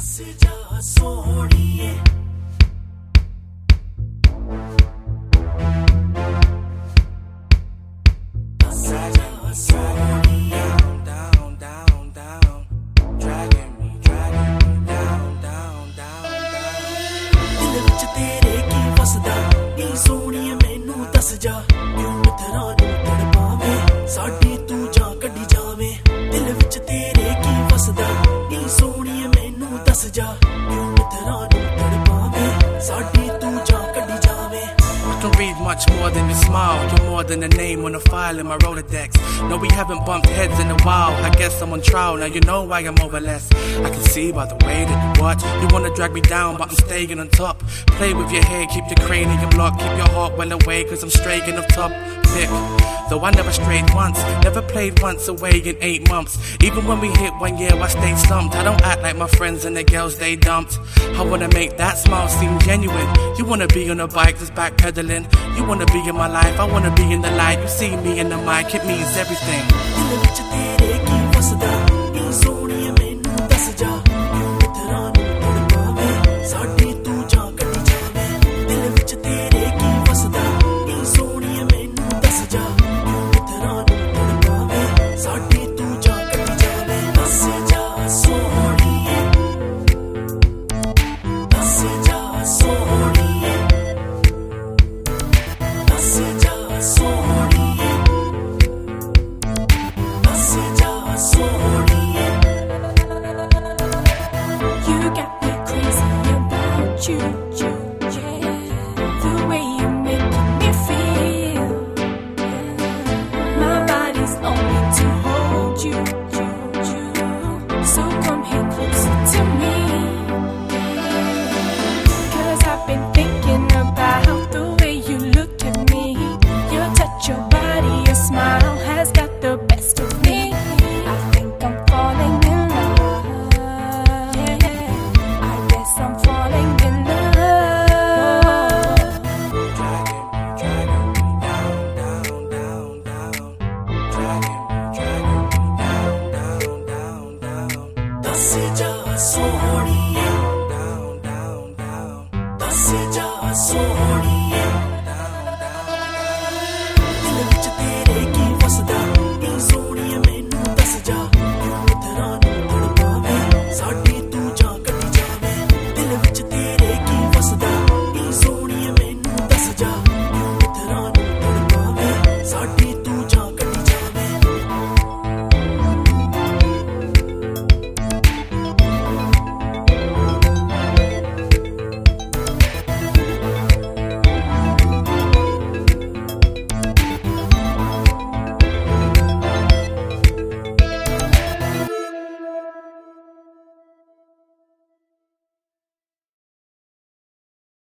जा सोहणिए दस जा सोहणिए down, down, down, dragging me down, down, down. दिल विच तेरे की वसदा नी सोहणिए मैनू दस जा क्यों मित्तरां नू तड़पावे साडी तू जा कड्डी जावे दिल विच तेरे की वसदा नी सोहणिए मैनू दस जा क्यों मित्तरां नू तड़पावे साडी तू जा कड्डी जावे I can read much more than your smile. You're more than a name on a file in my Rolodex. No, we haven't bumped heads in a while. I guess I'm on trial, now you know why I'm over less. I can see by the way that you watch. You wanna drag me down, but I'm staying on top. Play with your hair, keep your cranium locked. Keep your heart well away, cause I'm straying off top. Thick. Though I never strayed once, never played once away in 8 months. Even when we hit 1 year, I stayed slumped. I don't act like my friends and the girls they dumped. I wanna make that smile seem genuine. You wanna be on a bike that's backpedaling. You wanna be in my life, I wanna be in the light. You see me in the mic, it means everything. दिल विच तेरे